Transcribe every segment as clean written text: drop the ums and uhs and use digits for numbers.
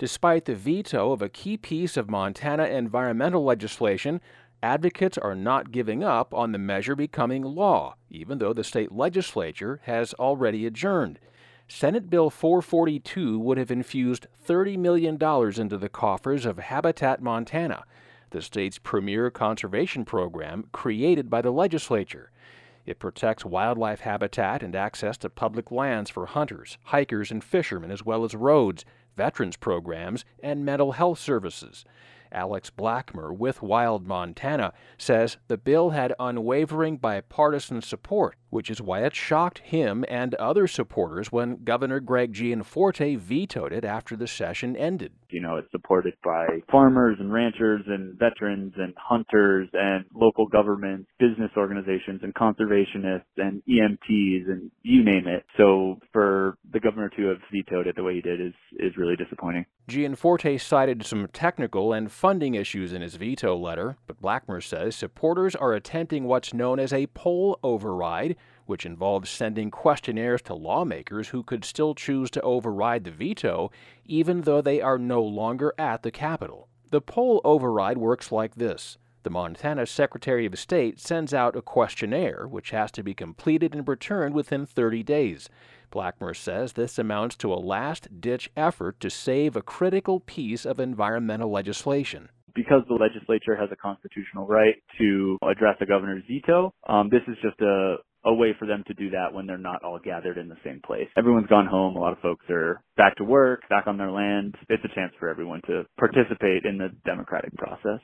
Despite the veto of a key piece of Montana environmental legislation, advocates are not giving up on the measure becoming law, even though the state legislature has already adjourned. Senate Bill 442 would have infused $30 million into the coffers of Habitat Montana, the state's premier conservation program created by the legislature. It protects wildlife habitat and access to public lands for hunters, hikers, and fishermen, as well as roads, veterans programs, and mental health services. Alex Blackmer with Wild Montana says the bill had unwavering bipartisan support, which is why it shocked him and other supporters when Governor Greg Gianforte vetoed it after the session ended. It's supported by farmers and ranchers and veterans and hunters and local governments, business organizations and conservationists and EMTs and you name it. So for the governor to have vetoed it the way he did is really disappointing. Gianforte cited some technical and funding issues in his veto letter, but Blackmer says supporters are attempting what's known as a poll override, which involves sending questionnaires to lawmakers who could still choose to override the veto, even though they are no longer at the Capitol. The poll override works like this. The Montana Secretary of State sends out a questionnaire, which has to be completed and returned within 30 days. Blackmer says this amounts to a last-ditch effort to save a critical piece of environmental legislation. Because the legislature has a constitutional right to address a governor's veto, this is just a way for them to do that when they're not all gathered in the same place. Everyone's gone home. A lot of folks are back to work, back on their land. It's a chance for everyone to participate in the democratic process.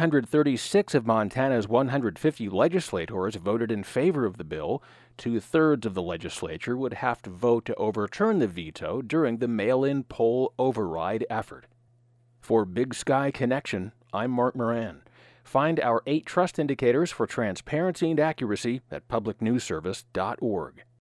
136 of Montana's 150 legislators voted in favor of the bill. Two-thirds of the legislature would have to vote to overturn the veto during the mail-in poll override effort. For Big Sky Connection, I'm Mark Moran. Find our 8 trust indicators for transparency and accuracy at publicnewsservice.org.